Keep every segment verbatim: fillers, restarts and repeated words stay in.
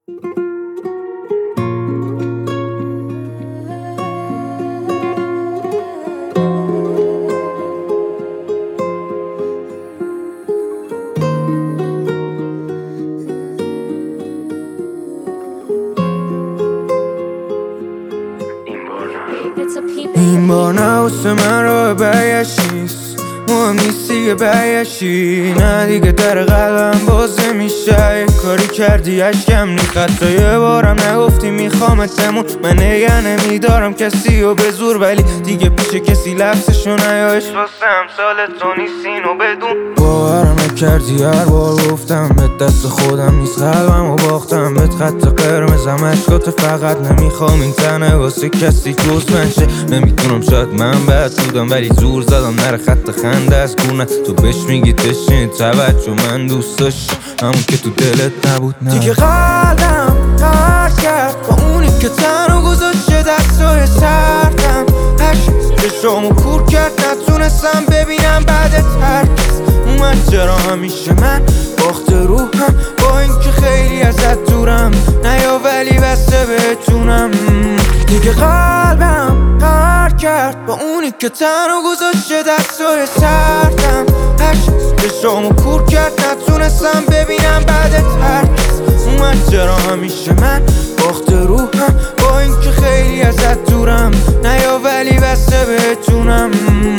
این بار نوست من رو برگشت نیست، مهم نیست دیگه برگشتی. نه دیگه در قلبم باز نمیشه، یه کاری کردی اشکم نیست. حتی یه بارم نگفتی میخوامتمون. من نگه نمیدارم کسی رو به زور، ولی دیگه پیش کسی لفظشو نیایش. واسه امثال تو نیست اینو بدون. باورم نکردی هر بار گفتم به دست خودم نیست، قلبم و باختم بهت. خط قرمزم اشکات فقط نمیخوام این تنه واسه کسی جز منشه. نمیتونم شاید من بد بودم، ولی زور زدم نره خط خنده از گونه. تو بهش میگی تشنی توجه من دوست داشت همون که تو دلت نبود. نه دیگه قلبم قرار کرد با اونی که تنو گذاشته دستای سردم. چشامو کور کرد نتونستم ببینم بعدت هرکس اومد. چرا همیشه من باخت روحم با اینکه خیلی ازت دورم. نیا ولی بسته بهتونم. دیگه قلبم قرار کرد با اونی که تنو گذاشته دستای سردم. چشامو کور کرد نتونستم ببینم بعدت هرکس اومد. چرا همیشه من باخت روحم با اینکه خیلی ازت دورم. نیا ولی بسته بهتونم.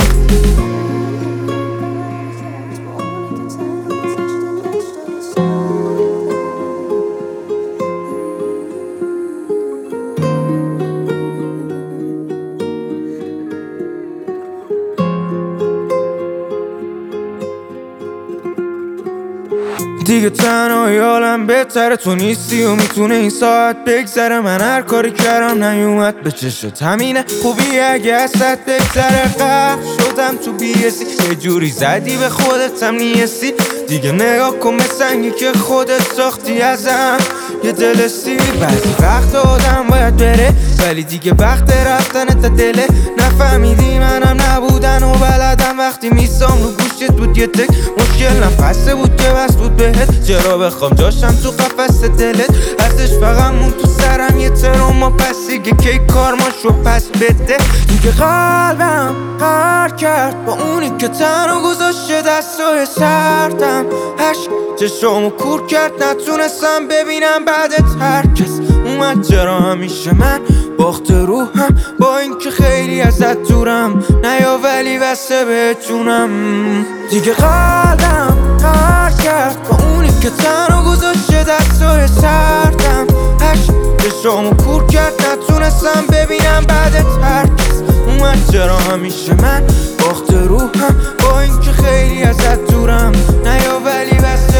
دیگه تنهایی حالم بهتره، تو نیستی و میتونه این ساعت بگذره. من هر کاری کردم نیومد به چشت، همینه خوبی اگه ازت بگذره. غرق شدم تو بیسی، یه جوری زدی به خودت هم نیستی. دیگه نگاه کن به سنگی که خودت ساختی ازم. یه دل سیر بعضی وقت آدم باید بره، ولی دیگه وقت رفتن تا دله. نفهمیدی منم نبودن و بلدم وقتی میسام رو گوشت بود. یه تک مشکل نفسه بود که بس بود بهت. چرا بخوام جاشم تو قفس دلت، ازش فقط مون تو سرم یه تروما. پس دیگه کی کارماشو پس بده. دیگه قلبم قرار کرد با اونی که تنو گذاشته دستای سردم. هش چشامو کور کرد نتونستم ببینم بعدت هرکس اومد. چرا همیشه من باخت روحم با اینکه خیلی ازت دورم. نیا ولی بسته بهتونم. دیگه قلبم قرار کرد با اونی که تنو گذاشته دستای سردم. هش چشامو کور کرد نتونستم ببینم بعدت هرکس اومد. چرا همیشه من باخت روحم با اینکه خیلی ازت دورم. نیا ولی بسته